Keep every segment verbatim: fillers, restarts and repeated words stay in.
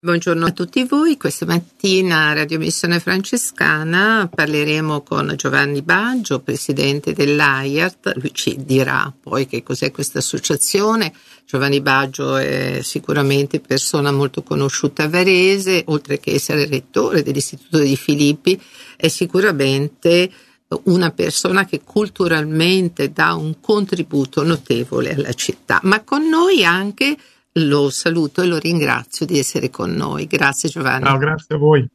Buongiorno a tutti voi, questa mattina a Radio Missione Francescana parleremo con Giovanni Baggio, presidente dell'A I A R T. Lui ci dirà poi che cos'è questa associazione. Giovanni Baggio è sicuramente persona molto conosciuta a Varese, oltre che essere rettore dell'Istituto di Filippi, è sicuramente una persona che culturalmente dà un contributo notevole alla città, ma con noi anche lo saluto e lo ringrazio di essere con noi. Grazie Giovanni. No, grazie a voi.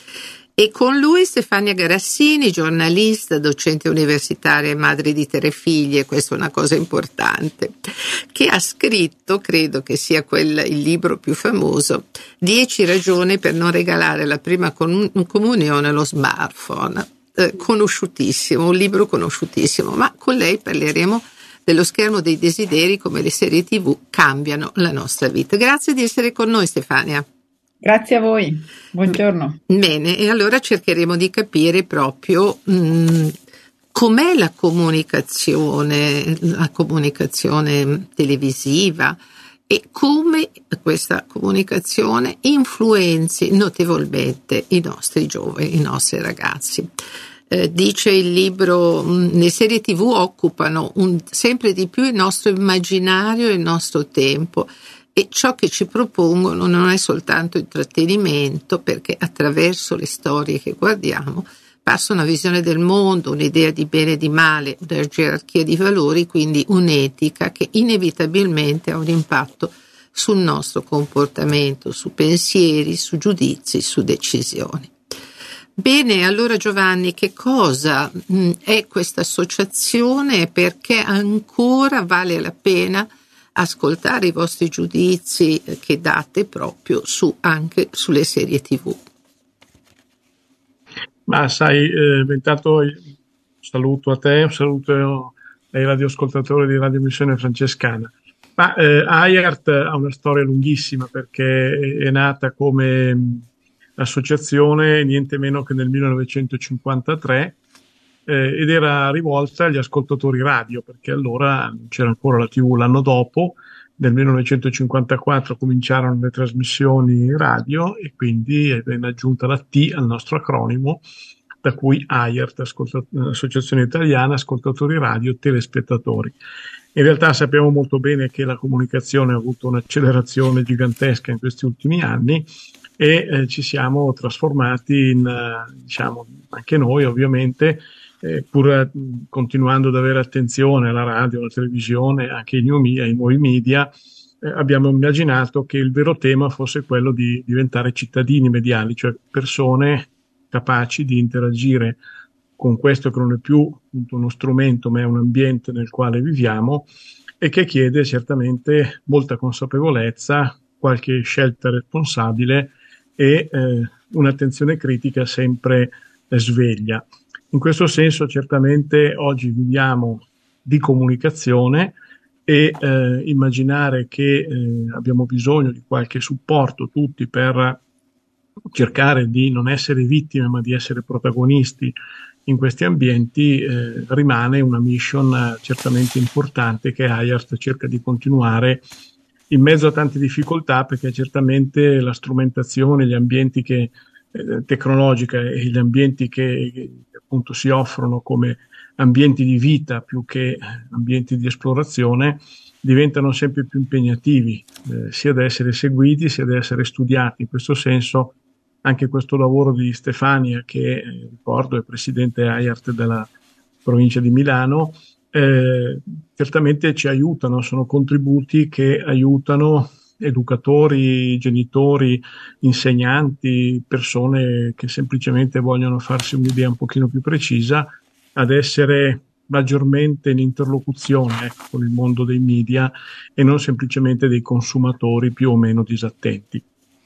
E con lui Stefania Garassini, giornalista, docente universitaria e madre di tre figlie, questa è una cosa importante, che ha scritto, credo che sia quel, il libro più famoso, dieci ragioni per non regalare la prima comunione allo smartphone. Eh, conosciutissimo, un libro conosciutissimo, ma con lei parleremo dello schermo dei desideri, come le serie tivù cambiano la nostra vita. Grazie di essere con noi Stefania. Grazie a voi, buongiorno. Bene, e allora cercheremo di capire proprio mh, com'è la comunicazione, la comunicazione televisiva e come questa comunicazione influenzi notevolmente i nostri giovani, i nostri ragazzi. Eh, dice il libro, mh, le serie tivù occupano un, sempre di più il nostro immaginario e il nostro tempo, e ciò che ci propongono non è soltanto intrattenimento, perché attraverso le storie che guardiamo passa una visione del mondo, un'idea di bene e di male, una gerarchia di valori, quindi un'etica che inevitabilmente ha un impatto sul nostro comportamento, su pensieri, su giudizi, su decisioni. Bene, allora Giovanni, che cosa mh, è questa associazione e perché ancora vale la pena ascoltare i vostri giudizi che date proprio su, anche sulle serie tivù? Ma sai, eh, intanto saluto a te, un saluto ai radioascoltatori di Radio Missione Francescana. Ma eh, A I A R T ha una storia lunghissima, perché è nata come associazione niente meno che nel millenovecentocinquantatré eh, ed era rivolta agli ascoltatori radio, perché allora c'era ancora la tivù. L'anno dopo, nel millenovecentocinquantaquattro, cominciarono le trasmissioni radio e quindi venne aggiunta la T al nostro acronimo, da cui A I A R T, Associazione Italiana Ascoltatori Radio Telespettatori. In realtà sappiamo molto bene che la comunicazione ha avuto un'accelerazione gigantesca in questi ultimi anni e eh, ci siamo trasformati in, eh, diciamo, anche noi ovviamente, eh, pur eh, continuando ad avere attenzione alla radio, alla televisione, anche ai, new media, ai nuovi media, eh, abbiamo immaginato che il vero tema fosse quello di diventare cittadini mediali, cioè persone capaci di interagire con questo che non è più appunto uno strumento, ma è un ambiente nel quale viviamo e che chiede certamente molta consapevolezza, qualche scelta responsabile e eh, un'attenzione critica sempre eh, sveglia. In questo senso certamente oggi viviamo di comunicazione e eh, immaginare che eh, abbiamo bisogno di qualche supporto tutti per cercare di non essere vittime ma di essere protagonisti in questi ambienti eh, rimane una mission eh, certamente importante che A I A R T cerca di continuare in mezzo a tante difficoltà, perché certamente la strumentazione, gli ambienti che, eh, tecnologica e gli ambienti che, che appunto si offrono come ambienti di vita più che ambienti di esplorazione diventano sempre più impegnativi, eh, sia da essere seguiti sia da essere studiati. In questo senso anche questo lavoro di Stefania, che eh, ricordo è presidente A I A R T della provincia di Milano, Eh, certamente ci aiutano, sono contributi che aiutano educatori, genitori, insegnanti, persone che semplicemente vogliono farsi un'idea un pochino più precisa, ad essere maggiormente in interlocuzione ecco, con il mondo dei media e non semplicemente dei consumatori più o meno disattenti.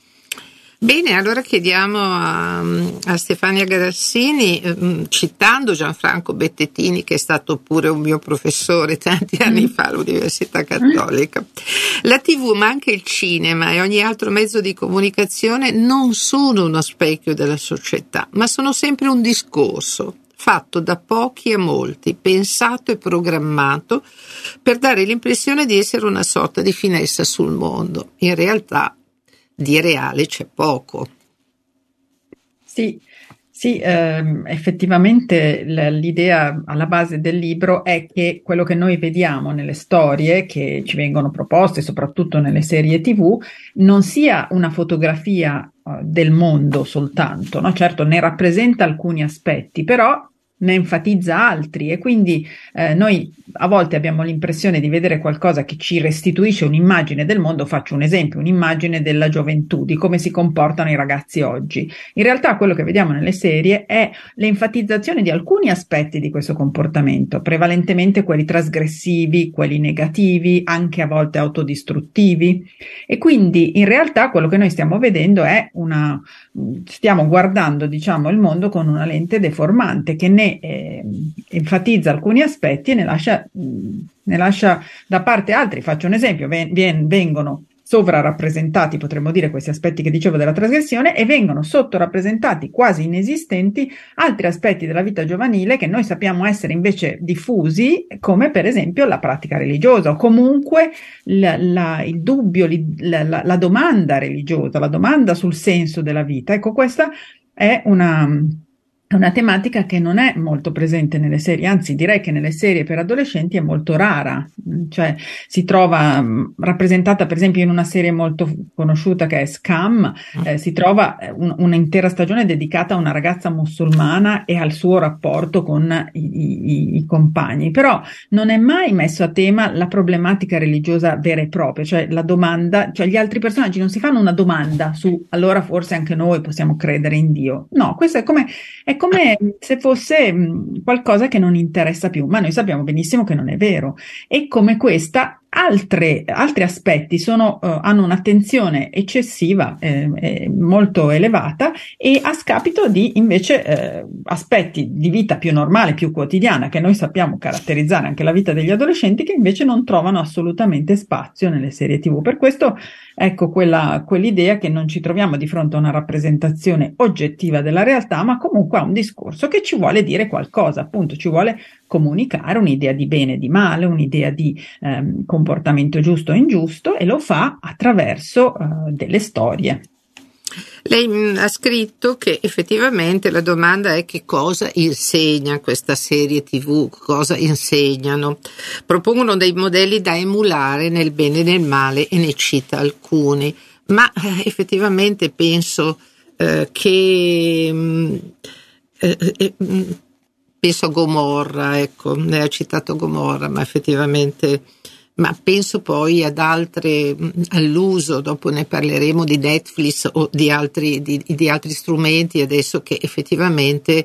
Bene, allora chiediamo a, a Stefania Garassini, eh, citando Gianfranco Bettettini, che è stato pure un mio professore tanti anni fa all'Università Cattolica. La tivù, ma anche il cinema e ogni altro mezzo di comunicazione non sono uno specchio della società, ma sono sempre un discorso fatto da pochi a molti, pensato e programmato per dare l'impressione di essere una sorta di finestra sul mondo. In realtà di reale c'è poco. Sì, sì, ehm, effettivamente l- l'idea alla base del libro è che quello che noi vediamo nelle storie che ci vengono proposte, soprattutto nelle serie T V, non sia una fotografia eh, del mondo soltanto, no? Certo, ne rappresenta alcuni aspetti, però ne enfatizza altri e quindi eh, noi a volte abbiamo l'impressione di vedere qualcosa che ci restituisce un'immagine del mondo. Faccio un esempio, un'immagine della gioventù, di come si comportano i ragazzi oggi. In realtà quello che vediamo nelle serie è l'enfatizzazione di alcuni aspetti di questo comportamento, prevalentemente quelli trasgressivi, quelli negativi, anche a volte autodistruttivi. E quindi in realtà quello che noi stiamo vedendo è una, stiamo guardando, diciamo, il mondo con una lente deformante che ne eh, enfatizza alcuni aspetti e ne lascia, ne lascia da parte altri. Faccio un esempio, ven, ven, vengono sovrarappresentati, potremmo dire, questi aspetti che dicevo della trasgressione, e vengono sottorappresentati, quasi inesistenti, altri aspetti della vita giovanile che noi sappiamo essere invece diffusi, come per esempio la pratica religiosa o comunque la, la, il dubbio, la, la, la domanda religiosa, la domanda sul senso della vita. Ecco, questa è una... una tematica che non è molto presente nelle serie, anzi direi che nelle serie per adolescenti è molto rara, cioè si trova mh, rappresentata per esempio in una serie molto conosciuta che è Scam, eh, si trova un, un'intera stagione dedicata a una ragazza musulmana e al suo rapporto con i, i, i compagni, però non è mai messo a tema la problematica religiosa vera e propria, cioè la domanda, cioè gli altri personaggi non si fanno una domanda su allora forse anche noi possiamo credere in Dio, no, questo è come è come se fosse mh, qualcosa che non interessa più, ma noi sappiamo benissimo che non è vero. E come questa, altre, altri aspetti sono, uh, hanno un'attenzione eccessiva, eh, eh, molto elevata, e a scapito di invece eh, aspetti di vita più normale, più quotidiana, che noi sappiamo caratterizzare anche la vita degli adolescenti, che invece non trovano assolutamente spazio nelle serie T V. Per questo, ecco, quella, quell'idea che non ci troviamo di fronte a una rappresentazione oggettiva della realtà, ma comunque a un discorso che ci vuole dire qualcosa, appunto, ci vuole comunicare un'idea di bene e di male, un'idea di ehm, comportamento giusto e ingiusto, e lo fa attraverso eh, delle storie. Lei mh, ha scritto che effettivamente la domanda è che cosa insegna questa serie T V, cosa insegnano. Propongono dei modelli da emulare nel bene e nel male e ne cita alcuni, ma eh, effettivamente penso eh, che mh, eh, eh, mh, penso a Gomorra, ecco, lei ha citato Gomorra, ma effettivamente, ma penso poi ad altre, all'uso, dopo ne parleremo, di Netflix o di altri, di, di altri strumenti adesso che effettivamente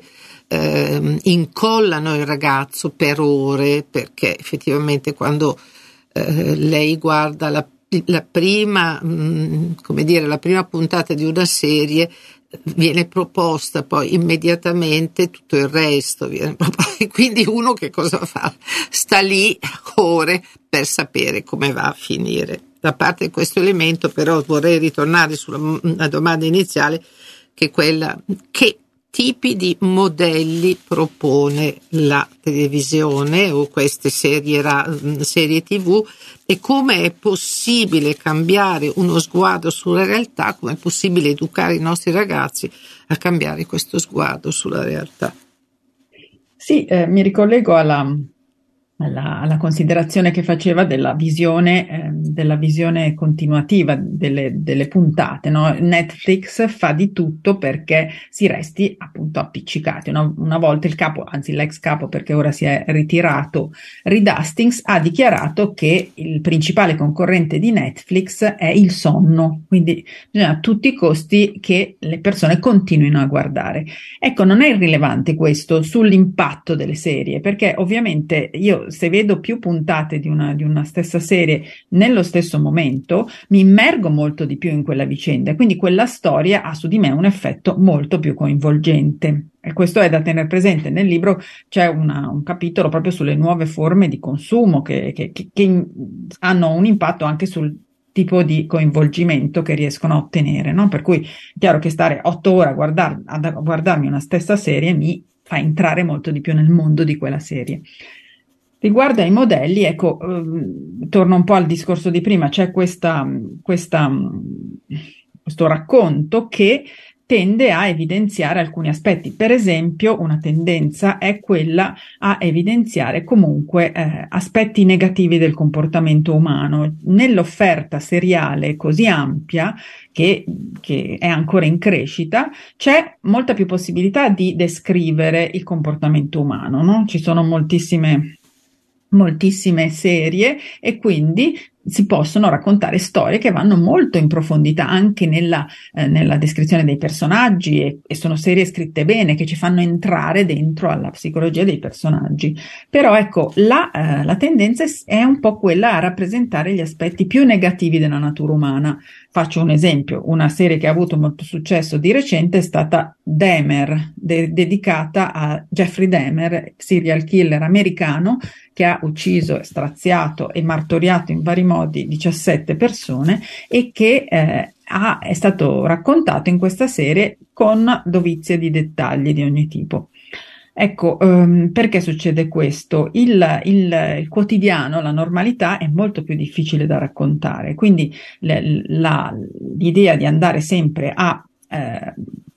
eh, incollano il ragazzo per ore, perché effettivamente quando eh, lei guarda la, la prima, mh, come dire, la prima puntata di una serie, viene proposta poi immediatamente tutto il resto, viene proposto, quindi uno che cosa fa? Sta lì ore per sapere come va a finire. Da parte questo elemento, però, vorrei ritornare sulla domanda iniziale, che è quella: che tipi di modelli propone la televisione o queste serie, serie T V, e come è possibile cambiare uno sguardo sulla realtà, come è possibile educare i nostri ragazzi a cambiare questo sguardo sulla realtà. Sì, eh, mi ricollego alla, alla, alla considerazione che faceva della visione, eh, della visione continuativa delle, delle puntate, no? Netflix fa di tutto perché si resti appunto appiccicati. Una, una volta il capo, anzi l'ex capo, perché ora si è ritirato, Reed Hastings, ha dichiarato che il principale concorrente di Netflix è il sonno, quindi bisogna a tutti i costi che le persone continuino a guardare. Ecco, non è irrilevante questo sull'impatto delle serie, perché ovviamente io, se vedo più puntate di una, di una stessa serie nello stesso momento, mi immergo molto di più in quella vicenda, quindi quella storia ha su di me un effetto molto più coinvolgente. E questo è da tenere presente. Nel libro c'è una, un capitolo proprio sulle nuove forme di consumo che, che, che, che hanno un impatto anche sul tipo di coinvolgimento che riescono a ottenere, no? Per cui è chiaro che stare otto ore a, guardar, a guardarmi una stessa serie mi fa entrare molto di più nel mondo di quella serie. Riguardo ai modelli, ecco, eh, torno un po' al discorso di prima, c'è questa, questa questo racconto che tende a evidenziare alcuni aspetti. Per esempio, una tendenza è quella a evidenziare comunque eh, aspetti negativi del comportamento umano. Nell'offerta seriale così ampia, che, che è ancora in crescita, c'è molta più possibilità di descrivere il comportamento umano, no? Ci sono moltissime moltissime serie e quindi si possono raccontare storie che vanno molto in profondità anche nella, eh, nella descrizione dei personaggi e, e sono serie scritte bene che ci fanno entrare dentro alla psicologia dei personaggi. Però ecco, la, eh, la tendenza è un po' quella a rappresentare gli aspetti più negativi della natura umana. Faccio un esempio, una serie che ha avuto molto successo di recente è stata Dahmer, de- dedicata a Jeffrey Dahmer, serial killer americano che ha ucciso, straziato e martoriato in vari modi diciassette persone e che eh, ha, è stato raccontato in questa serie con dovizie di dettagli di ogni tipo. Ecco, um, perché succede questo? Il, il, il quotidiano, la normalità è molto più difficile da raccontare, quindi le, la, l'idea di andare sempre a eh,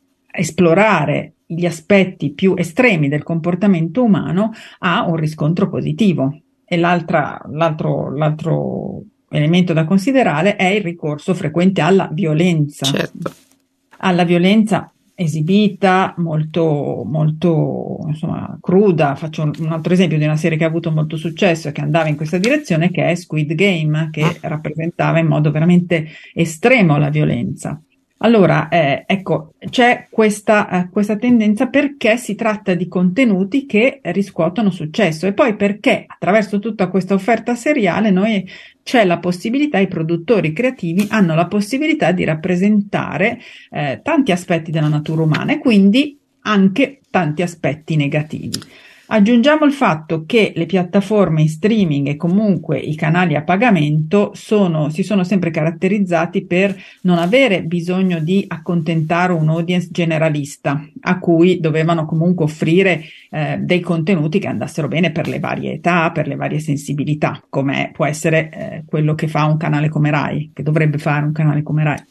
esplorare gli aspetti più estremi del comportamento umano ha un riscontro positivo. E l'altra, l'altro, l'altro elemento da considerare è il ricorso frequente alla violenza. Certo. Alla violenza esibita, molto, molto insomma, cruda. Faccio un, un altro esempio di una serie che ha avuto molto successo e che andava in questa direzione, che è Squid Game, che rappresentava in modo veramente estremo la violenza. Allora, eh, ecco, c'è questa, eh, questa tendenza perché si tratta di contenuti che riscuotono successo e poi perché attraverso tutta questa offerta seriale noi c'è la possibilità, i produttori creativi hanno la possibilità di rappresentare eh, tanti aspetti della natura umana e quindi anche tanti aspetti negativi. Aggiungiamo il fatto che le piattaforme in streaming e comunque i canali a pagamento sono, si sono sempre caratterizzati per non avere bisogno di accontentare un audience generalista a cui dovevano comunque offrire eh, dei contenuti che andassero bene per le varie età, per le varie sensibilità, come può essere eh, quello che fa un canale come Rai, che dovrebbe fare un canale come Rai.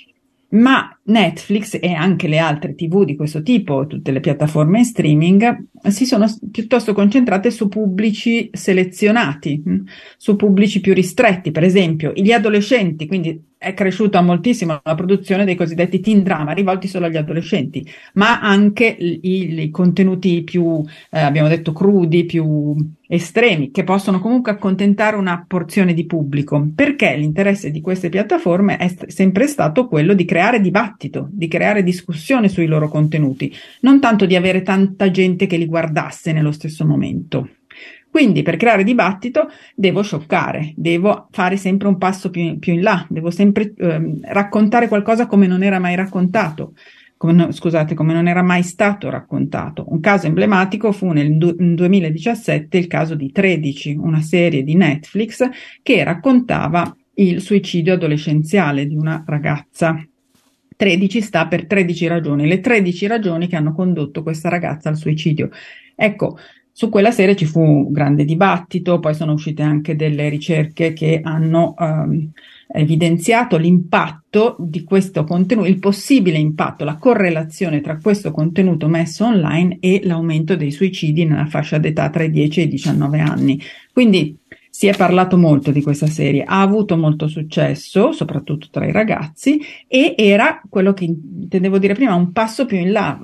Ma Netflix e anche le altre tivù di questo tipo, tutte le piattaforme in streaming, si sono piuttosto concentrate su pubblici selezionati, su pubblici più ristretti, per esempio gli adolescenti, quindi è cresciuta moltissimo la produzione dei cosiddetti teen drama rivolti solo agli adolescenti, ma anche i, i contenuti più, eh, abbiamo detto, crudi, più estremi, che possono comunque accontentare una porzione di pubblico, perché l'interesse di queste piattaforme è st- sempre stato quello di creare dibattito, di creare discussione sui loro contenuti, non tanto di avere tanta gente che li guardasse nello stesso momento. Quindi per creare dibattito devo scioccare, devo fare sempre un passo più, più in là, devo sempre ehm, raccontare qualcosa come non era mai raccontato, come no, scusate, come non era mai stato raccontato. Un caso emblematico fu nel du- duemiladiciassette il caso di tredici, una serie di Netflix che raccontava il suicidio adolescenziale di una ragazza. tredici sta per tredici ragioni, le tredici ragioni che hanno condotto questa ragazza al suicidio. Ecco, su quella serie ci fu un grande dibattito, poi sono uscite anche delle ricerche che hanno um, evidenziato l'impatto di questo contenuto, il possibile impatto, la correlazione tra questo contenuto messo online e l'aumento dei suicidi nella fascia d'età tra i dieci e i diciannove anni. Quindi si è parlato molto di questa serie, ha avuto molto successo, soprattutto tra i ragazzi, e era quello che intendevo dire prima, un passo più in là.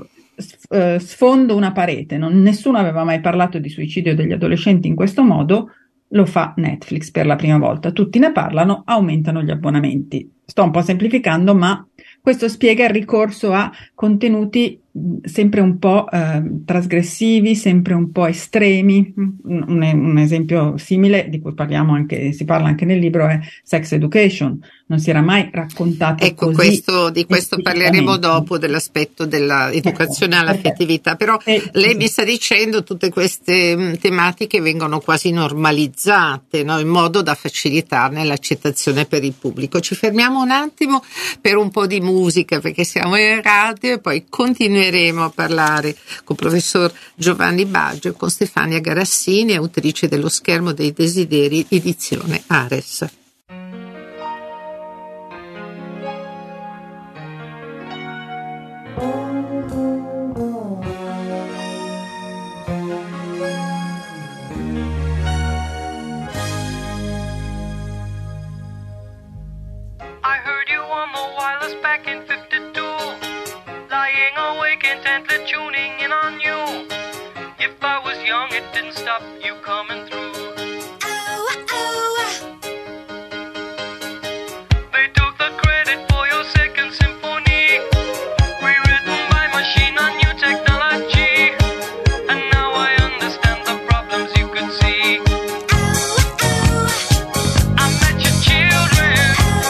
Sfondo una parete, non, nessuno aveva mai parlato di suicidio degli adolescenti in questo modo, lo fa Netflix per la prima volta, tutti ne parlano, aumentano gli abbonamenti. Sto un po' semplificando, ma questo spiega il ricorso a contenuti sempre un po' eh, trasgressivi, sempre un po' estremi. Un, un esempio simile di cui parliamo anche, si parla anche nel libro, è Sex Education. Non si era mai raccontato ecco, così. Questo, di questo parleremo dopo, dell'aspetto dell'educazione ecco, all'affettività, però eh, lei sì. mi sta dicendo tutte queste mh, tematiche vengono quasi normalizzate, no? In modo da facilitarne l'accettazione per il pubblico. Ci fermiamo un attimo per un po' di musica perché siamo in radio e poi continueremo a parlare con il professor Giovanni Baggio e con Stefania Garassini, autrice dello Schermo dei Desideri, edizione Ares. I heard you on the wireless back in fifty-two, lying awake intently tuning in on you. If I was young, it didn't stop you coming through. Oh, oh. They took the credit for your second symphony, rewritten by machine on new technology. And now I understand the problems you could see. I met your children.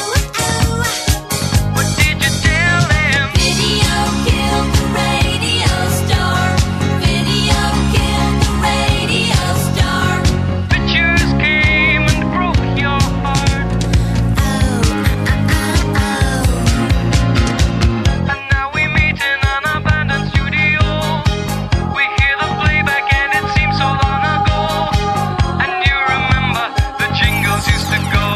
What did you tell them? Video killed the radio star. Video killed the radio star. Pictures came and broke your heart. Oh, oh, oh. And now we meet in an abandoned studio. We hear the playback and it seems so long ago. And you remember the jingles used to go.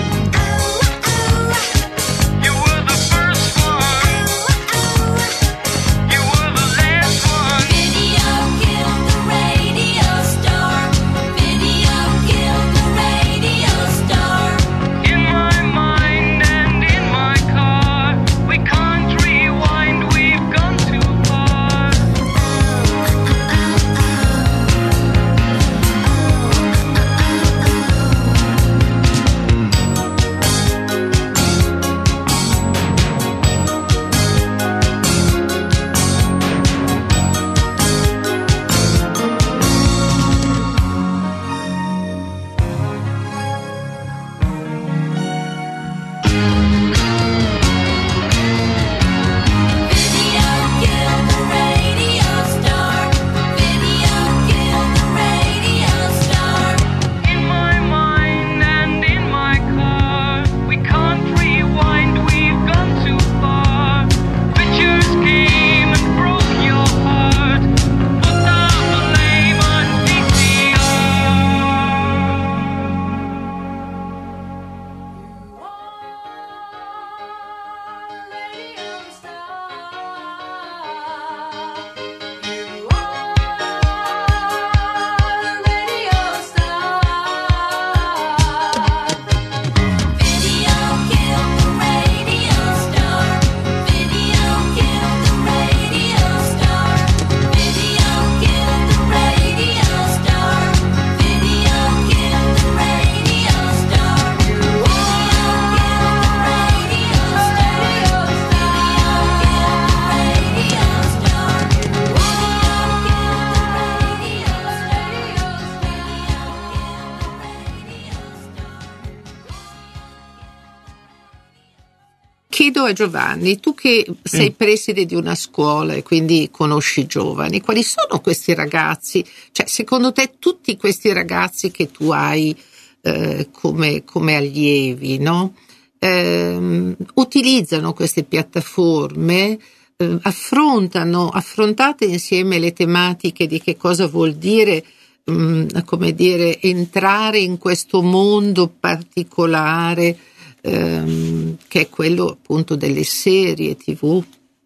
You were the first one. You were the last one. Video killed the radio star. Video killed the radio star. In my mind and in my car, we can't rewind, we've gone too far. Video killed the radio star. Video killed the radio star. In my mind and in my car, we can't rewind, we've gone too far. Pictures came and broke your heart. Put down the blame on V C R. Video killed the radio star. Video killed the radio star. Video killed the radio star. Video killed the radio star. Video Chiedo a Giovanni, tu che sei preside di una scuola e quindi conosci i giovani, quali sono questi ragazzi? Cioè, secondo te tutti questi ragazzi che tu hai eh, come, come allievi, no? Ehm, utilizzano queste piattaforme, eh, affrontano, affrontate insieme le tematiche di che cosa vuol dire, mh, come dire, entrare in questo mondo particolare, ehm, che è quello appunto delle serie tivù.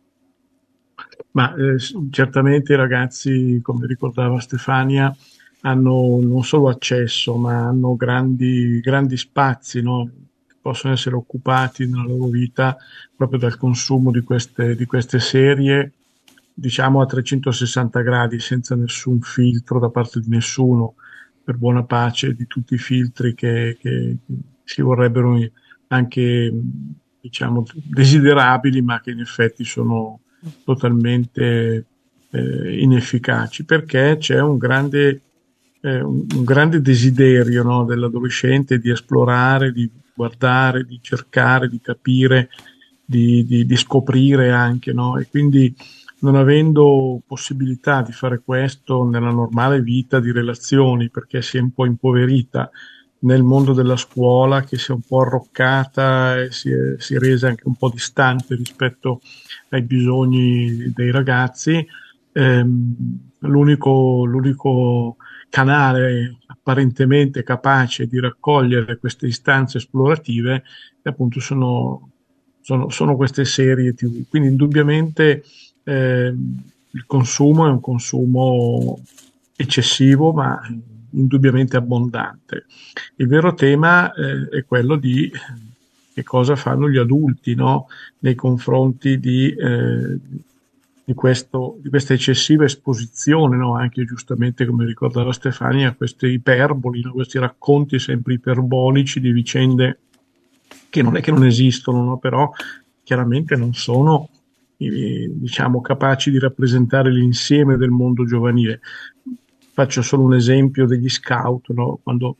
Ma eh, certamente i ragazzi, come ricordava Stefania, hanno non solo accesso, ma hanno grandi, grandi spazi, no? Che possono essere occupati nella loro vita proprio dal consumo di queste, di queste serie, diciamo a trecentosessanta gradi, senza nessun filtro da parte di nessuno, per buona pace di tutti i filtri che, che si vorrebbero anche, diciamo, desiderabili, ma che in effetti sono totalmente eh, inefficaci, perché c'è un grande, eh, un, un grande desiderio, no, dell'adolescente di esplorare, di guardare, di cercare, di capire, di, di, di scoprire anche, no? E quindi, non avendo possibilità di fare questo nella normale vita di relazioni, perché si è un po' impoverita nel mondo della scuola, che si è un po' arroccata e si è, si è resa anche un po' distante rispetto ai bisogni dei ragazzi, ehm, l'unico, l'unico canale apparentemente capace di raccogliere queste istanze esplorative appunto sono, sono, sono queste serie tivù. Quindi indubbiamente eh, il consumo è un consumo eccessivo, ma indubbiamente abbondante. Il vero tema eh, è quello di che cosa fanno gli adulti, no? Nei confronti di, eh, di, questo, di questa eccessiva esposizione, no? Anche giustamente, come ricordava Stefania, a queste iperboli, no? Questi racconti sempre iperbolici di vicende che non è che non esistono, no? Però chiaramente non sono, eh, diciamo, capaci di rappresentare l'insieme del mondo giovanile. Faccio solo un esempio degli scout, no? Quando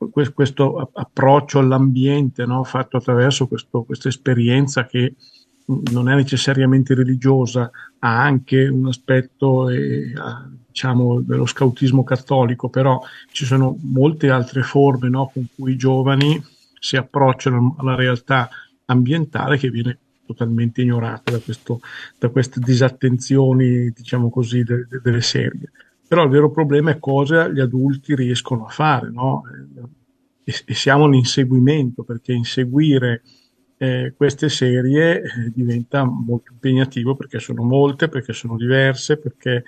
questo approccio all'ambiente, no? Fatto attraverso questo, questa esperienza che non è necessariamente religiosa, ha anche un aspetto eh, diciamo dello scautismo cattolico, però ci sono molte altre forme, no? Con cui i giovani si approcciano alla realtà ambientale che viene totalmente ignorata da, questo, da queste disattenzioni, diciamo così, de, de, delle serie. Però il vero problema è cosa gli adulti riescono a fare, no? E, e siamo all'inseguimento, perché inseguire eh, queste serie eh, diventa molto impegnativo, perché sono molte, perché sono diverse, perché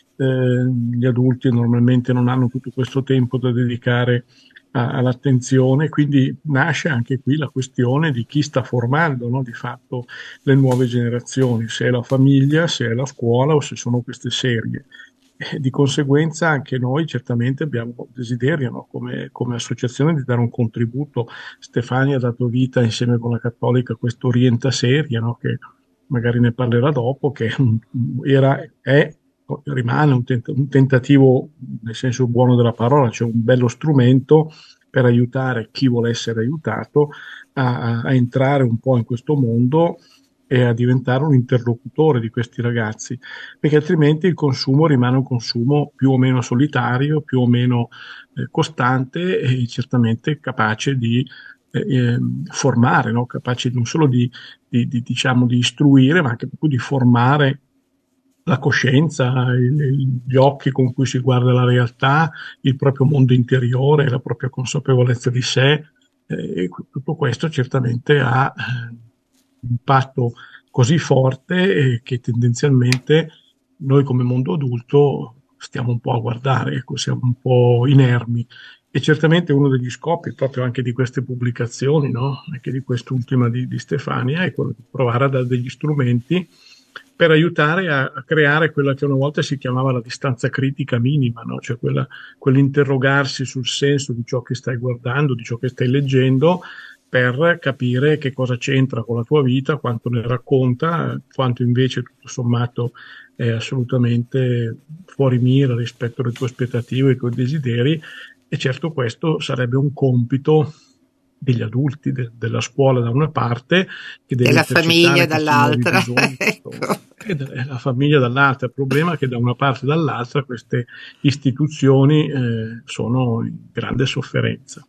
eh, gli adulti normalmente non hanno tutto questo tempo da dedicare a, all'attenzione, quindi nasce anche qui la questione di chi sta formando, no? Di fatto le nuove generazioni, se è la famiglia, se è la scuola o se sono queste serie. Di conseguenza anche noi certamente abbiamo desiderio, no? come, come associazione, di dare un contributo. Stefania ha dato vita insieme con la Cattolica a questo Orientaserie, no? Che magari ne parlerà dopo, che era, è, rimane un, tent- un tentativo nel senso buono della parola, cioè un bello strumento per aiutare chi vuole essere aiutato a, a entrare un po' in questo mondo e a diventare un interlocutore di questi ragazzi, perché altrimenti il consumo rimane un consumo più o meno solitario, più o meno eh, costante e certamente capace di eh, formare, no? Capace non solo di, di, di, diciamo, di istruire, ma anche proprio di formare la coscienza, il, gli occhi con cui si guarda la realtà, il proprio mondo interiore, la propria consapevolezza di sé. Eh, e tutto questo certamente ha eh, un impatto così forte eh, che tendenzialmente noi come mondo adulto stiamo un po' a guardare, ecco, siamo un po' inermi. E certamente uno degli scopi proprio anche di queste pubblicazioni, no? Anche di quest'ultima di, di Stefania, è quello di provare a dare degli strumenti per aiutare a, a creare quella che una volta si chiamava la distanza critica minima, no? Cioè quella, quell'interrogarsi sul senso di ciò che stai guardando, di ciò che stai leggendo, per capire che cosa c'entra con la tua vita, quanto ne racconta, quanto invece tutto sommato è assolutamente fuori mira rispetto alle tue aspettative e ai tuoi desideri. E certo questo sarebbe un compito degli adulti, de- della scuola da una parte, che deve E la famiglia dall'altra. Ecco. E de- la famiglia dall'altra. Il problema è che da una parte e dall'altra queste istituzioni eh, sono in grande sofferenza.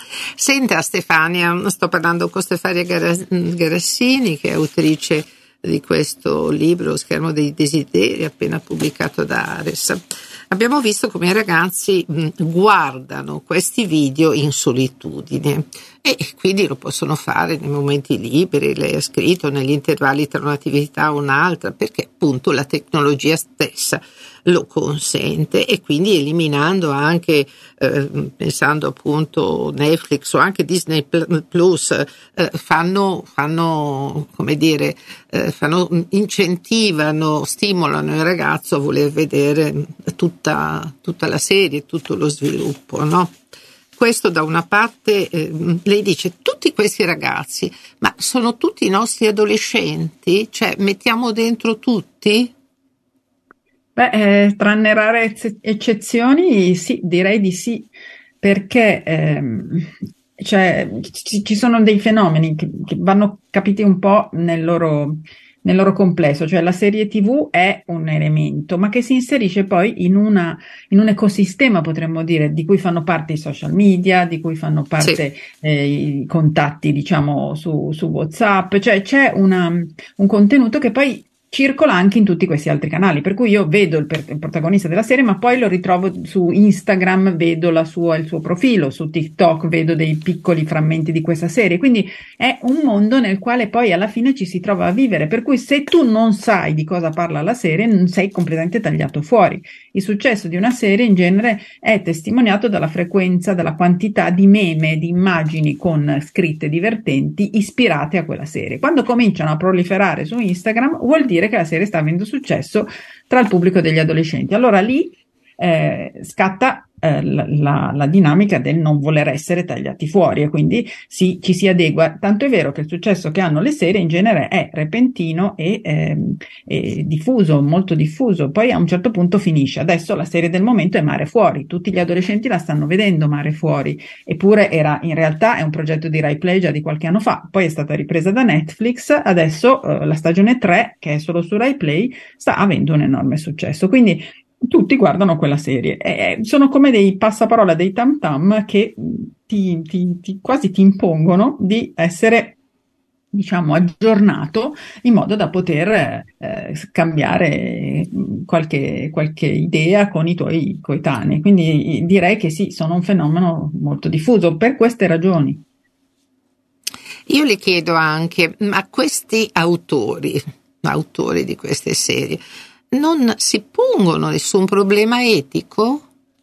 Senta Stefania, sto parlando con Stefania Garassini, che è autrice di questo libro Schermo dei desideri, appena pubblicato da Ares. Abbiamo visto come i ragazzi mh, guardano questi video in solitudine e quindi lo possono fare nei momenti liberi, lei ha scritto, negli intervalli tra un'attività o un'altra, perché appunto la tecnologia stessa lo consente, e quindi eliminando anche, eh, pensando appunto Netflix o anche Disney Plus, eh, fanno, fanno, come dire, eh, fanno, incentivano, stimolano il ragazzo a voler vedere tutta, tutta la serie, tutto lo sviluppo, no? Questo da una parte, eh, lei dice, tutti questi ragazzi, ma sono tutti i nostri adolescenti? Cioè, mettiamo dentro tutti? Beh, eh, tranne rare ecce- eccezioni, sì, direi di sì, perché ehm, cioè, ci, ci sono dei fenomeni che, che vanno capiti un po' nel loro, nel loro complesso, cioè la serie tivù è un elemento, ma che si inserisce poi in, una, in un ecosistema, potremmo dire, di cui fanno parte i social media, di cui fanno parte Sì. eh, i contatti, diciamo, su, su WhatsApp, cioè c'è una, un contenuto che poi circola anche in tutti questi altri canali, per cui io vedo il, per- il protagonista della serie, ma poi lo ritrovo su Instagram, vedo la sua, il suo profilo, su TikTok vedo dei piccoli frammenti di questa serie, quindi è un mondo nel quale poi alla fine ci si trova a vivere, per cui se tu non sai di cosa parla la serie, non sei completamente tagliato fuori. Il successo di una serie in genere è testimoniato dalla frequenza, dalla quantità di meme, di immagini con scritte divertenti ispirate a quella serie. Quando cominciano a proliferare su Instagram, vuol dire che la serie sta avendo successo tra il pubblico degli adolescenti. Allora lì eh, scatta eh, la, la, la dinamica del non voler essere tagliati fuori, e quindi si, ci si adegua. Tanto è vero che il successo che hanno le serie in genere è repentino e, ehm, e diffuso, molto diffuso, poi a un certo punto finisce. Adesso la serie del momento è Mare Fuori, tutti gli adolescenti la stanno vedendo, Mare Fuori, eppure era in realtà è un progetto di Rai Play già di qualche anno fa, poi è stata ripresa da Netflix, adesso eh, la stagione tre, che è solo su Rai Play, sta avendo un enorme successo, quindi tutti guardano quella serie. E sono come dei passaparola, dei tam tam che ti, ti, ti quasi ti impongono di essere, diciamo, aggiornato in modo da poter eh, scambiare qualche, qualche idea con i tuoi coetanei. Quindi direi che sì, sono un fenomeno molto diffuso per queste ragioni. Io le chiedo anche, ma questi autori, autori di queste serie, non si pongono nessun problema etico?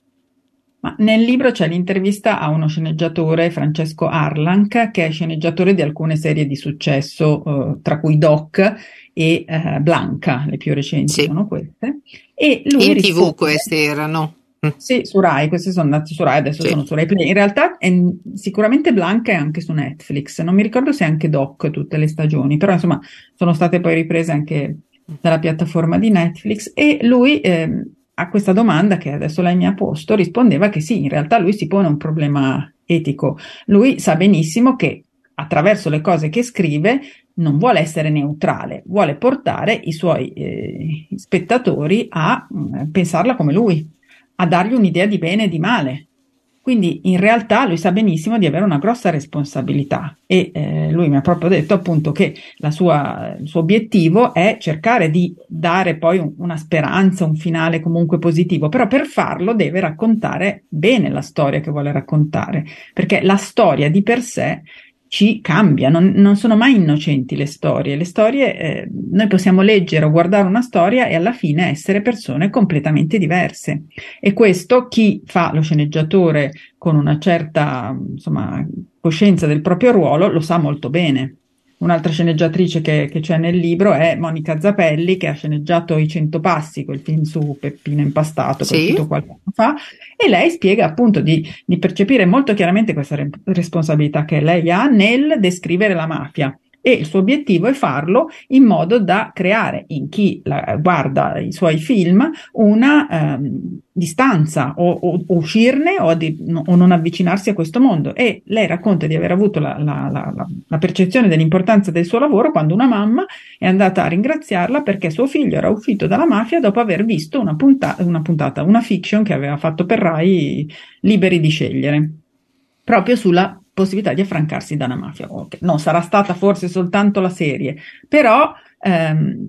Ma nel libro c'è l'intervista a uno sceneggiatore, Francesco Arlanc, che è sceneggiatore di alcune serie di successo, eh, tra cui Doc e eh, Blanca, le più recenti Sì. sono queste. E lui In risponde, tivù questi erano. Mm. sì, su Rai, queste sono andate su Rai, adesso Sì. sono su Rai Play. In realtà è- sicuramente Blanca è anche su Netflix, non mi ricordo se è anche Doc tutte le stagioni, però insomma sono state poi riprese anche dalla piattaforma di Netflix, e lui ehm, a questa domanda che adesso lei mi ha posto rispondeva che sì, in realtà lui si pone un problema etico. Lui sa benissimo che attraverso le cose che scrive non vuole essere neutrale, vuole portare i suoi eh, spettatori a mm, pensarla come lui, a dargli un'idea di bene e di male. Quindi in realtà lui sa benissimo di avere una grossa responsabilità, e eh, lui mi ha proprio detto appunto che la sua, il suo obiettivo è cercare di dare poi un- una speranza, un finale comunque positivo, però per farlo deve raccontare bene la storia che vuole raccontare, perché la storia di per sé ci cambia, non, non sono mai innocenti le storie. Le storie, eh, noi possiamo leggere o guardare una storia e alla fine essere persone completamente diverse. E questo chi fa lo sceneggiatore con una certa, insomma, coscienza del proprio ruolo lo sa molto bene. Un'altra sceneggiatrice che, che c'è nel libro è Monica Zappelli, che ha sceneggiato I Cento Passi, quel film su Peppino Impastato, che è Sì. uscito qualche anno fa, e lei spiega appunto di, di percepire molto chiaramente questa re- responsabilità che lei ha nel descrivere la mafia. E il suo obiettivo è farlo in modo da creare in chi la- guarda i suoi film una ehm, distanza, o, o- o uscirne o, di- no- o non avvicinarsi a questo mondo. E lei racconta di aver avuto la, la- la- la- la percezione dell'importanza del suo lavoro quando una mamma è andata a ringraziarla perché suo figlio era uscito dalla mafia dopo aver visto una, punta- una puntata, una fiction che aveva fatto per Rai, Liberi di scegliere, proprio sulla possibilità di affrancarsi da una mafia. Ok, non sarà stata forse soltanto la serie, però ehm,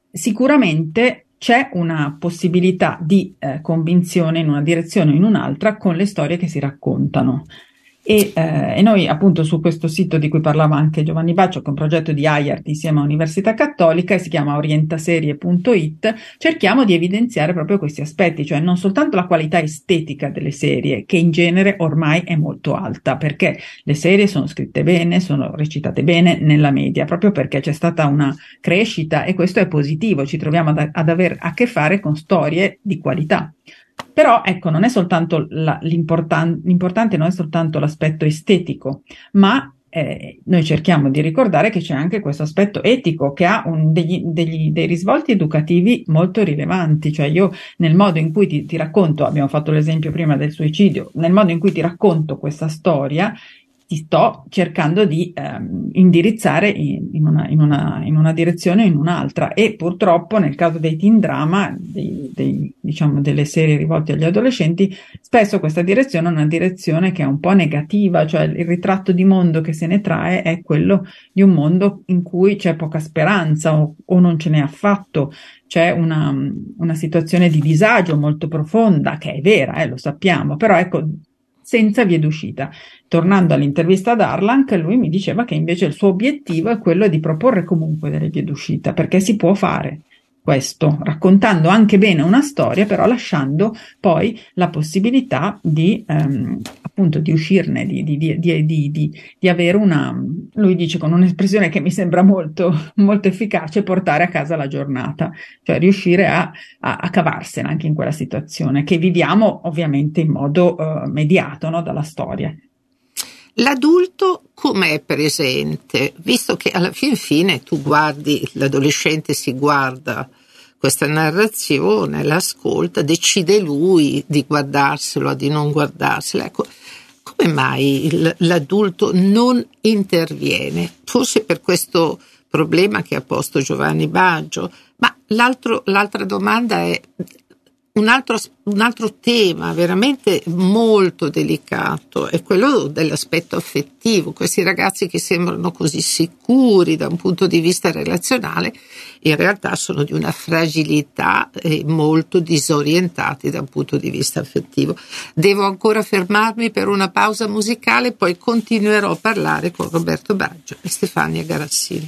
sicuramente c'è una possibilità di eh, convinzione in una direzione o in un'altra con le storie che si raccontano. E, eh, e noi appunto su questo sito di cui parlava anche Giovanni Baccio, che è un progetto di IART insieme a Università Cattolica e si chiama orientaserie punto it, cerchiamo di evidenziare proprio questi aspetti, cioè non soltanto la qualità estetica delle serie, che in genere ormai è molto alta, perché le serie sono scritte bene, sono recitate bene nella media, proprio perché c'è stata una crescita, e questo è positivo, ci troviamo ad, ad avere a che fare con storie di qualità. Però ecco, non è soltanto la, l'importan- l'importante non è soltanto l'aspetto estetico, ma eh, noi cerchiamo di ricordare che c'è anche questo aspetto etico che ha un, degli, degli, dei risvolti educativi molto rilevanti. Cioè io nel modo in cui ti, ti racconto, abbiamo fatto l'esempio prima del suicidio, nel modo in cui ti racconto questa storia, ti sto cercando di ehm, indirizzare in, in, una, in, una, in una direzione o in un'altra. E purtroppo nel caso dei teen drama, dei, dei, diciamo delle serie rivolte agli adolescenti, spesso questa direzione è una direzione che è un po' negativa, cioè il ritratto di mondo che se ne trae è quello di un mondo in cui c'è poca speranza o, o non ce n'è affatto. C'è una, una situazione di disagio molto profonda, che è vera, eh, lo sappiamo, però ecco, senza vie d'uscita. Tornando all'intervista ad Harlan, lui mi diceva che invece il suo obiettivo è quello di proporre comunque delle vie d'uscita, perché si può fare questo, raccontando anche bene una storia, però lasciando poi la possibilità di ehm, appunto di uscirne, di, di, di, di, di, di, di avere una, lui dice con un'espressione che mi sembra molto, molto efficace, portare a casa la giornata, cioè riuscire a, a, a cavarsela anche in quella situazione che viviamo ovviamente in modo uh, mediato, no, dalla storia. L'adulto com'è presente? Visto che alla fin fine tu guardi, l'adolescente si guarda questa narrazione, l'ascolta, decide lui di guardarselo, di non guardarselo. Ecco, come mai il, l'adulto non interviene? Forse per questo problema che ha posto Giovanni Baggio, ma l'altro, l'altra domanda è un altro, un altro tema veramente molto delicato, è quello dell'aspetto affettivo. Questi ragazzi che sembrano così sicuri da un punto di vista relazionale, in realtà sono di una fragilità e molto disorientati da un punto di vista affettivo. Devo ancora fermarmi per una pausa musicale, poi continuerò a parlare con Roberto Baggio e Stefania Garassini.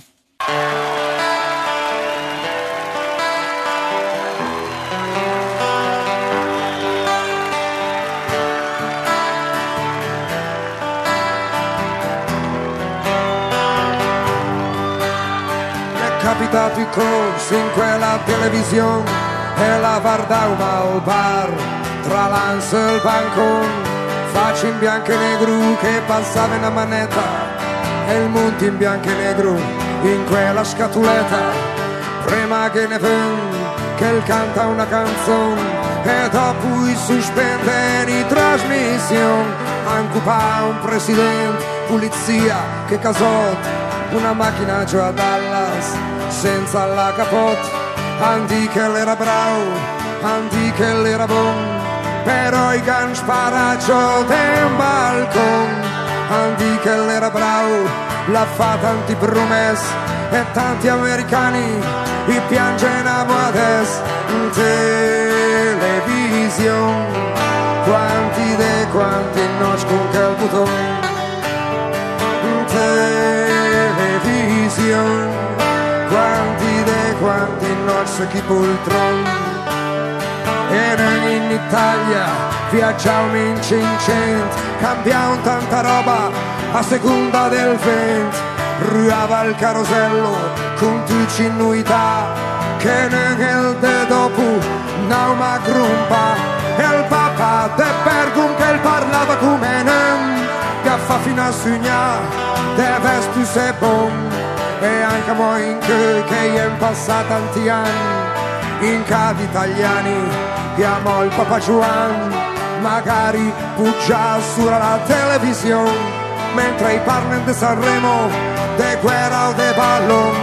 Capitato i corsi in quella televisione e la guardavo al bar tra l'Ans e il bancone, faccia in bianco e nero che passava una manetta e il monte in bianco e nero in quella scatuletta, prima che ne prendi che il canta una canzone e dopo i sospende di trasmissione, anche un presidente, polizia che casotto, una macchina giù a Dallas senza la capote, Andy che l'era bravo, Andy che l'era buon, però i gan sparaggio del balcone, Andy che l'era bravo, l'ha fa tanti promesse e tanti americani i piangono adesso in televisione, quanti de quanti noci con quel bottone in televisione, quanti de quanti noci chi poltron, e noi in Italia viaggiamo in cinquecento, cambiamo tanta roba a seconda del vento, ruava il carosello con tutti innuità che nel de dopo non ma grumpa, e il papà de Bergum che parlava come non che fa fino a sognare deve più se bon, e anche mo in che che è passato tanti anni in cavi italiani chiamo il Papa Juan, magari puggia sulla televisione mentre i parlano di Sanremo, de guerra o de ballon,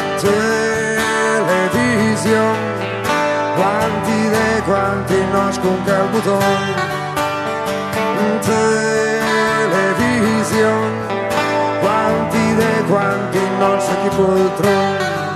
televisione, quanti de quanti non sconca il bottone, televisione, quanti de quanti non sa chi poltron.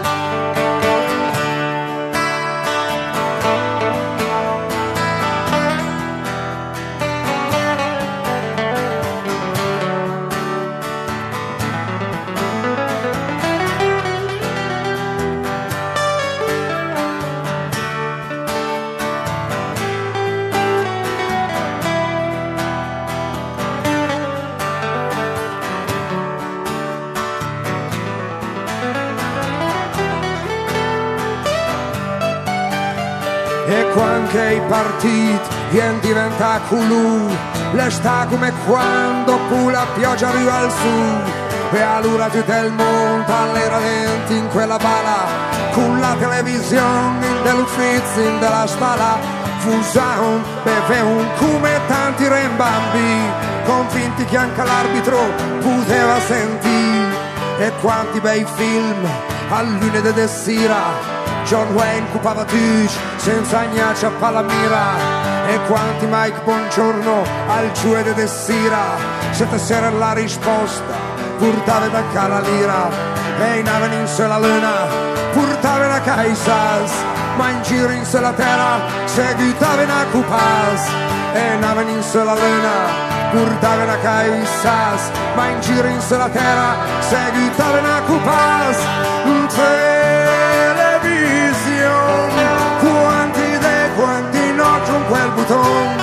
E quando i partiti vien diventa culù, le sta come quando pu la pioggia arriva al sud, e allora tutto il mondo all'era venti in quella bala, con la televisione in dell'ufficio in della spalla, fusa un beve un come tanti rembambi, convinti che anche l'arbitro poteva sentire. E quanti bei film a lunedì de sera, John Wayne cupava tuci senza agnacia a palamira. E quanti Mike Buongiorno al giovedì de sera, sette sera la risposta portava da cara lira. E in aven in la luna portava la caisas, ma in giro in la terra seguitava una cupas. E in aven in la luna portava la caisas, ma in giro in la terra seguitava una cupas. Television, quanti de quanti no con quel button.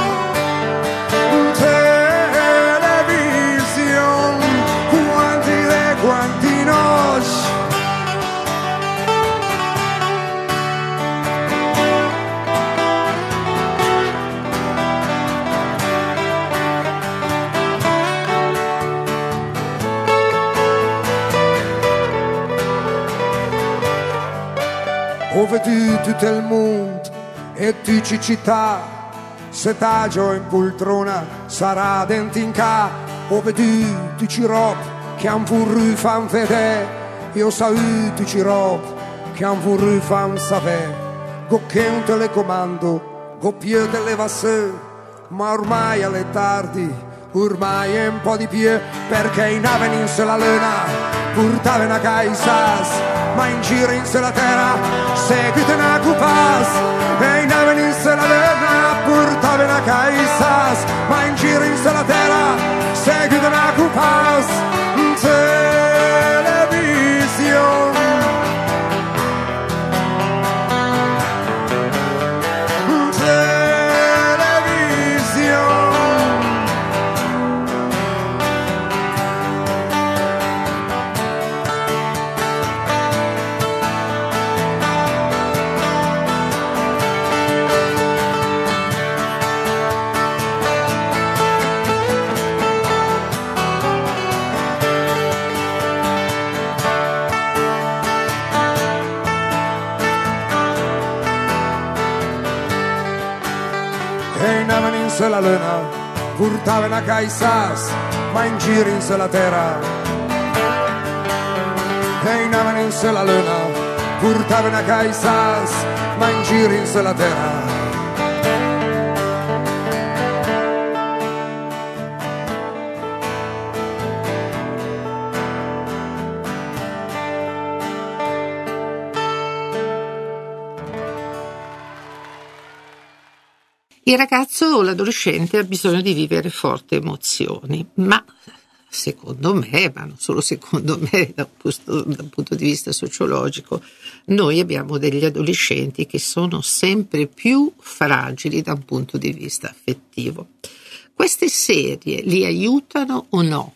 Television, quanti de quanti no. Ho veduto tutto il mondo e tutte città, setagio in poltrona sarà dentro in ca. Ho veduto tutti rob che han vorrù fan vedere, io saluto tutti rob che han vorrù fan sapere. Go che un telecomando, go più delle vasse, ma ormai è tardi, ormai è un po' di più, perché in aven se la luna portava una caisas, ma in giro in se la terra seguite una cupas. E in aven se la luna portava una caisas, ma in giro in se la terra seguite una cupas. Television, se la luna portava una caisas, ma in giro in se la terra. E in aven se la luna portava una caisas, ma in giro in se la terra. Il ragazzo o l'adolescente ha bisogno di vivere forti emozioni, ma secondo me, ma non solo secondo me, da un punto, da un punto di vista sociologico, noi abbiamo degli adolescenti che sono sempre più fragili da un punto di vista affettivo. Queste serie li aiutano o no?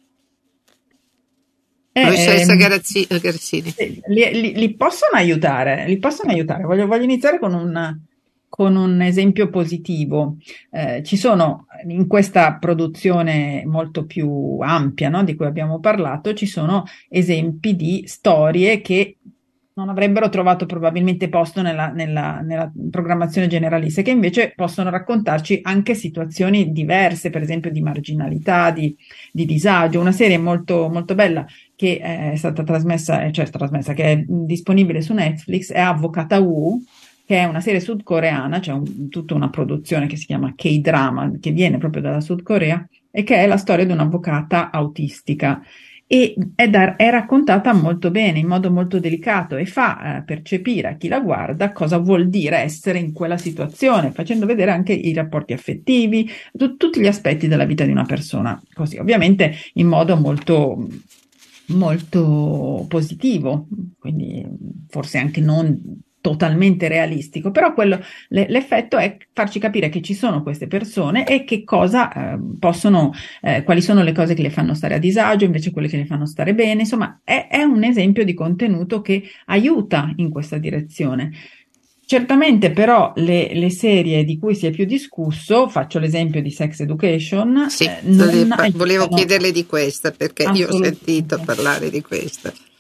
Eh, Professoressa ehm, Garazzi- Garazzini. Li, li- li possono aiutare, li possono aiutare. Voglio, voglio iniziare con un, con un esempio positivo. Eh, ci sono in questa produzione molto più ampia, no, di cui abbiamo parlato, ci sono esempi di storie che non avrebbero trovato probabilmente posto nella, nella, nella programmazione generalista, che invece possono raccontarci anche situazioni diverse, per esempio di marginalità, di, di disagio. Una serie molto, molto bella che è stata trasmessa, cioè trasmessa, che è disponibile su Netflix, è Avvocata Wu, che è una serie sudcoreana, cioè un, tutta una produzione che si chiama K-drama, che viene proprio dalla Sud Corea, e che è la storia di un'avvocata autistica. E è, da, è raccontata molto bene, in modo molto delicato, e fa eh, percepire a chi la guarda cosa vuol dire essere in quella situazione, facendo vedere anche i rapporti affettivi, tu, tutti gli aspetti della vita di una persona, così ovviamente in modo molto, molto positivo, quindi forse anche non totalmente realistico, però quello, le, l'effetto è farci capire che ci sono queste persone e che cosa eh, possono, eh, quali sono le cose che le fanno stare a disagio, invece quelle che le fanno stare bene. Insomma, è, è un esempio di contenuto che aiuta in questa direzione. Certamente però le, le serie di cui si è più discusso, faccio l'esempio di Sex Education, Sì, eh, non volevo aiutano chiederle di questa, perché io ho sentito assolutamente. parlare di questa.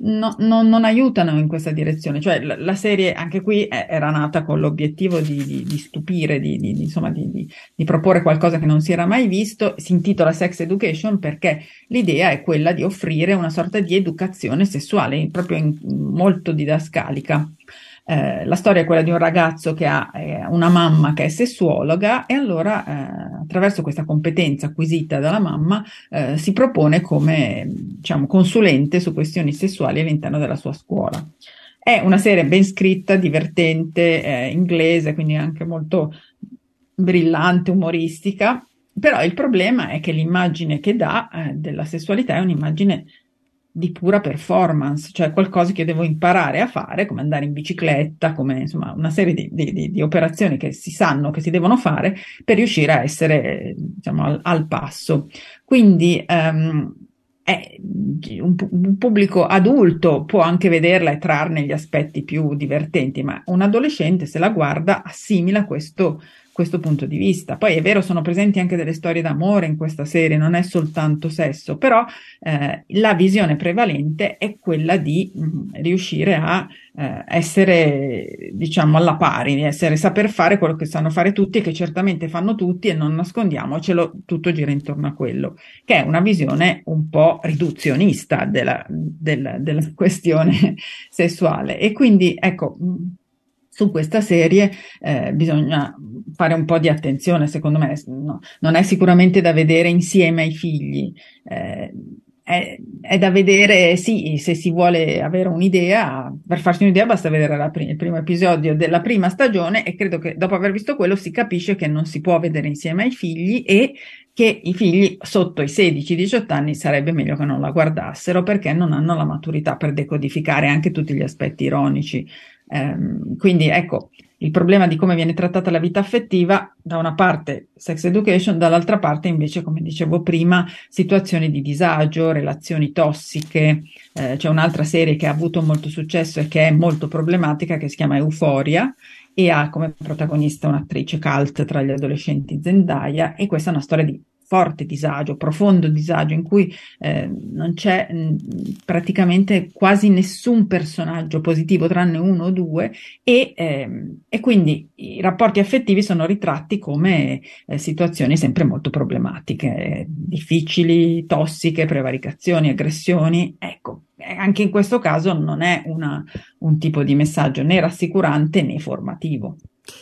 no- non, non aiutano in questa direzione. Cioè, la, la serie anche qui è- era nata con l'obiettivo di, di- di stupire, di, di- di- insomma, di, di- di proporre qualcosa che non si era mai visto. Si intitola Sex Education perché l'idea è quella di offrire una sorta di educazione sessuale, proprio in- molto didascalica. Eh, la storia è quella di un ragazzo che ha eh, una mamma che è sessuologa e allora eh, attraverso questa competenza acquisita dalla mamma eh, si propone come, diciamo, consulente su questioni sessuali all'interno della sua scuola. È una serie ben scritta, divertente, eh, inglese, quindi anche molto brillante, umoristica, però il problema è che l'immagine che dà eh, della sessualità è un'immagine di pura performance, cioè qualcosa che devo imparare a fare, come andare in bicicletta, come insomma una serie di, di- di- di operazioni che si sanno che si devono fare per riuscire a essere, diciamo, al, al passo. Quindi ehm, è- un, pu- un pubblico adulto può anche vederla e trarne gli aspetti più divertenti, ma un adolescente, se la guarda, assimila questo questo punto di vista. Poi è vero, sono presenti anche delle storie d'amore in questa serie, non è soltanto sesso, però eh, la visione prevalente è quella di mh, riuscire a eh, essere, diciamo, alla pari, di essere, saper fare quello che sanno fare tutti e che certamente fanno tutti e non nascondiamocelo, tutto gira intorno a quello, che è una visione un po' riduzionista della, del- della questione sessuale. E quindi, ecco, mh, su questa serie eh, bisogna fare un po' di attenzione, secondo me. No, non è sicuramente da vedere insieme ai figli, eh, è, è da vedere, sì, se si vuole avere un'idea, per farsi un'idea basta vedere la pri- il primo episodio della prima stagione e credo che dopo aver visto quello si capisce che non si può vedere insieme ai figli e che i figli sotto i sedici diciotto anni sarebbe meglio che non la guardassero perché non hanno la maturità per decodificare anche tutti gli aspetti ironici. Ehm, quindi ecco, il problema di come viene trattata la vita affettiva, da una parte sex education, dall'altra parte invece, come dicevo prima, situazioni di disagio, relazioni tossiche. Eh, c'è un'altra serie che ha avuto molto successo e che è molto problematica, che si chiama Euphoria, e ha come protagonista un'attrice cult tra gli adolescenti, Zendaya, e questa è una storia di forte disagio, profondo disagio, in cui eh, non c'è mh, praticamente quasi nessun personaggio positivo, tranne uno o due, e, ehm, e quindi i rapporti affettivi sono ritratti come eh, situazioni sempre molto problematiche, eh, difficili, tossiche, prevaricazioni, aggressioni. Ecco, eh, anche in questo caso non è una, un tipo di messaggio né rassicurante né formativo.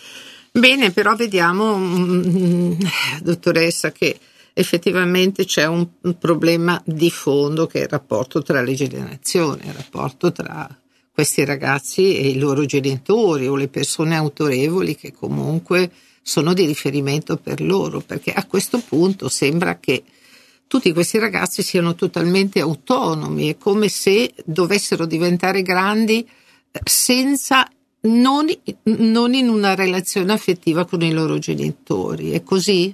Bene, però vediamo, mm, dottoressa, che effettivamente c'è un, un problema di fondo che è il rapporto tra le generazioni, il rapporto tra questi ragazzi e i loro genitori o le persone autorevoli che comunque sono di riferimento per loro, perché a questo punto sembra che tutti questi ragazzi siano totalmente autonomi, è come se dovessero diventare grandi eh, senza non, non in una relazione affettiva con i loro genitori. È così?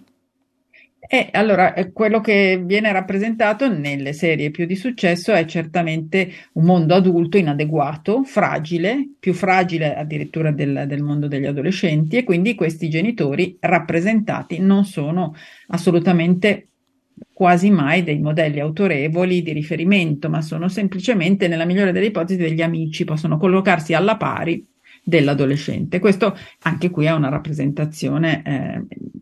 E allora, eh, quello che viene rappresentato nelle serie più di successo è certamente un mondo adulto inadeguato, fragile, più fragile addirittura del, del mondo degli adolescenti, e quindi questi genitori rappresentati non sono assolutamente quasi mai dei modelli autorevoli di riferimento, ma sono semplicemente, nella migliore delle ipotesi, degli amici, possono collocarsi alla pari dell'adolescente. Questo anche qui è una rappresentazione eh,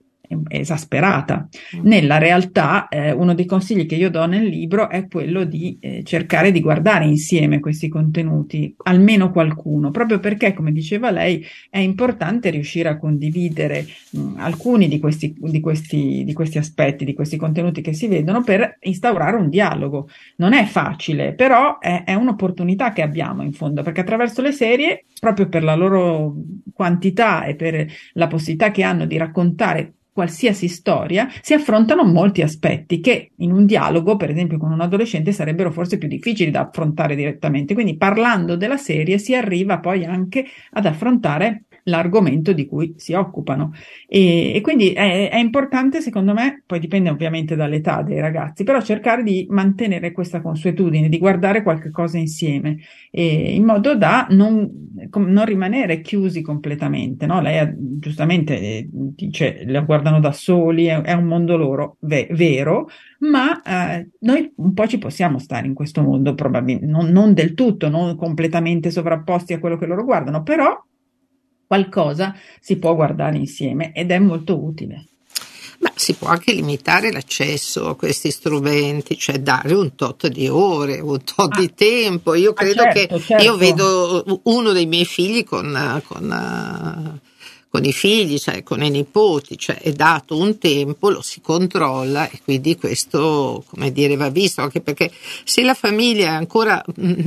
esasperata. Nella realtà, eh, uno dei consigli che io do nel libro è quello di eh, cercare di guardare insieme questi contenuti, almeno qualcuno, proprio perché, come diceva lei, è importante riuscire a condividere mh, alcuni di questi, di, questi, di questi aspetti, di questi contenuti che si vedono per instaurare un dialogo. Non è facile, però è, è un'opportunità che abbiamo in fondo, perché attraverso le serie, proprio per la loro quantità e per la possibilità che hanno di raccontare qualsiasi storia, si affrontano molti aspetti che in un dialogo, per esempio con un adolescente, sarebbero forse più difficili da affrontare direttamente. Quindi parlando della serie si arriva poi anche ad affrontare l'argomento di cui si occupano. E, e quindi è, è importante, secondo me, poi dipende ovviamente dall'età dei ragazzi, però cercare di mantenere questa consuetudine, di guardare qualche cosa insieme, e in modo da non, com- non rimanere chiusi completamente, no? Lei ha- giustamente eh, dice, la guardano da soli, è, è un mondo loro, ve- vero, ma eh, noi un po' ci possiamo stare in questo mondo, probabilmente, non, non del tutto, non completamente sovrapposti a quello che loro guardano, però qualcosa si può guardare insieme ed è molto utile. Ma si può anche limitare l'accesso a questi strumenti, cioè dare un tot di ore, un tot Ah, di tempo. Io ah, credo certo, che io certo. vedo uno dei miei figli con, eh, con, eh, con i figli, cioè con i nipoti, cioè è dato un tempo, lo si controlla e quindi questo, come dire, va visto, anche perché se la famiglia è ancora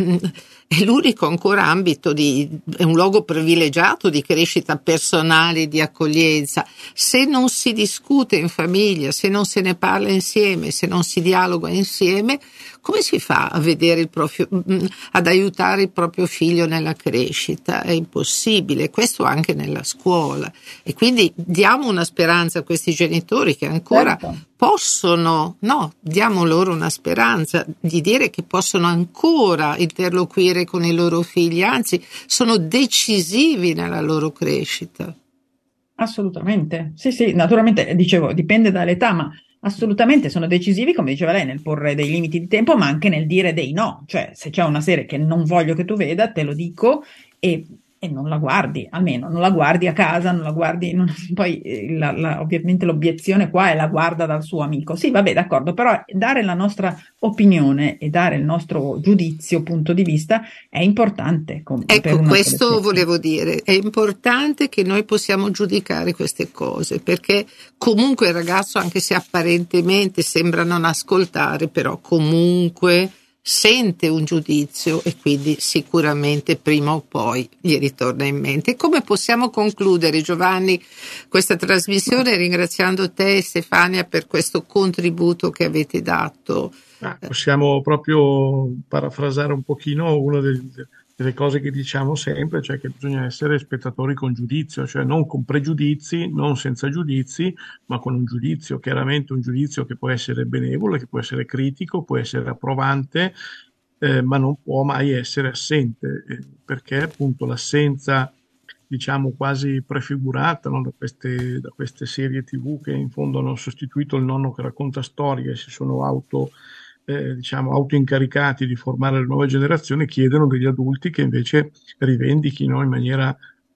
è l'unico ancora ambito di, è un luogo privilegiato di crescita personale, di accoglienza. Se non si discute in famiglia, se non se ne parla insieme, se non si dialoga insieme, come si fa a vedere il proprio, ad aiutare il proprio figlio nella crescita? È impossibile, questo anche nella scuola. E quindi diamo una speranza a questi genitori che ancora Certo. possono, no, diamo loro una speranza di dire che possono ancora interloquire con i loro figli, anzi sono decisivi nella loro crescita. Assolutamente, sì, sì, naturalmente, dicevo, dipende dall'età, ma assolutamente sono decisivi, come diceva lei, nel porre dei limiti di tempo, ma anche nel dire dei no, cioè se c'è una serie che non voglio che tu veda, te lo dico e, e non la guardi, almeno non la guardi a casa, non la guardi, non- poi eh, la- la- ovviamente l'obiezione qua è la guarda dal suo amico, sì, vabbè, d'accordo, però dare la nostra opinione e dare il nostro giudizio, punto di vista, è importante com- per Ecco, un questo adolescente. volevo dire, è importante che noi possiamo giudicare queste cose, perché comunque il ragazzo, anche se apparentemente sembra non ascoltare, però comunque sente un giudizio e quindi sicuramente prima o poi gli ritorna in mente. Come possiamo concludere, Giovanni, questa trasmissione ringraziando te, Stefania, per questo contributo che avete dato? Ah, possiamo proprio parafrasare un pochino una del- delle cose che diciamo sempre, cioè che bisogna essere spettatori con giudizio, cioè non con pregiudizi, non senza giudizi, ma con un giudizio, chiaramente un giudizio che può essere benevolo, che può essere critico, può essere approvante, eh, ma non può mai essere assente, eh, perché appunto l'assenza, diciamo, quasi prefigurata, no, da queste, da queste serie tivù che in fondo hanno sostituito il nonno che racconta storie e si sono auto, eh, diciamo, autoincaricati di formare le nuove generazioni, chiedono degli adulti che invece rivendichino in maniera,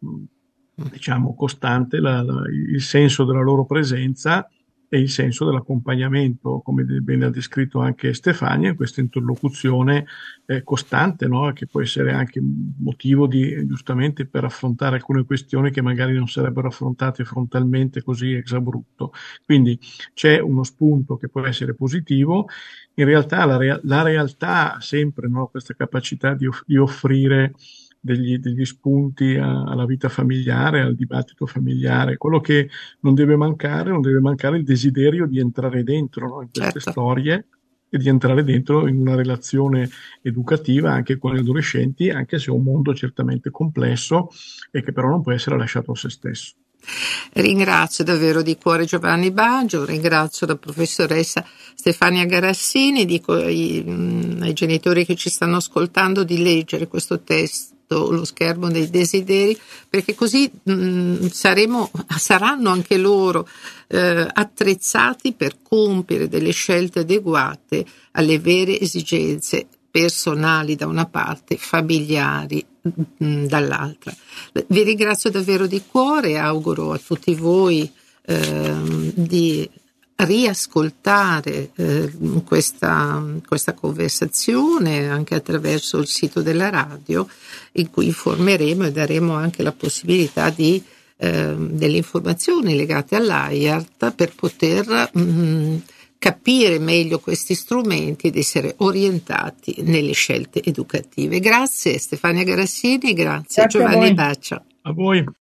mh, diciamo, costante la- la- il senso della loro presenza e il senso dell'accompagnamento, come de- bene ha descritto anche Stefania, questa interlocuzione eh, costante, no? Che può essere anche motivo di, giustamente, per affrontare alcune questioni che magari non sarebbero affrontate frontalmente così ex abrupto. Quindi c'è uno spunto che può essere positivo. In realtà la, rea- la realtà ha sempre, no, questa capacità di, off- di offrire degli, degli spunti a- alla vita familiare, al dibattito familiare. Quello che non deve mancare, non deve mancare il desiderio di entrare dentro, no, in queste Certo. storie e di entrare dentro in una relazione educativa anche con gli adolescenti, anche se è un mondo certamente complesso e che però non può essere lasciato a se stesso. Ringrazio davvero di cuore Giovanni Baggio, ringrazio la professoressa Stefania Garassini, dico ai, mm, ai genitori che ci stanno ascoltando di leggere questo testo, Lo schermo dei desideri, perché così mm, saremo, saranno anche loro eh, attrezzati per compiere delle scelte adeguate alle vere esigenze personali da una parte, familiari mh, dall'altra. Vi ringrazio davvero di cuore e auguro a tutti voi ehm, di riascoltare eh, questa, questa conversazione anche attraverso il sito della radio, in cui informeremo e daremo anche la possibilità di eh, delle informazioni legate all'A I A R T per poter mh, capire meglio questi strumenti ed essere orientati nelle scelte educative. Grazie Stefania Garassini, grazie Grazie a Giovanni voi. Baccia. A voi.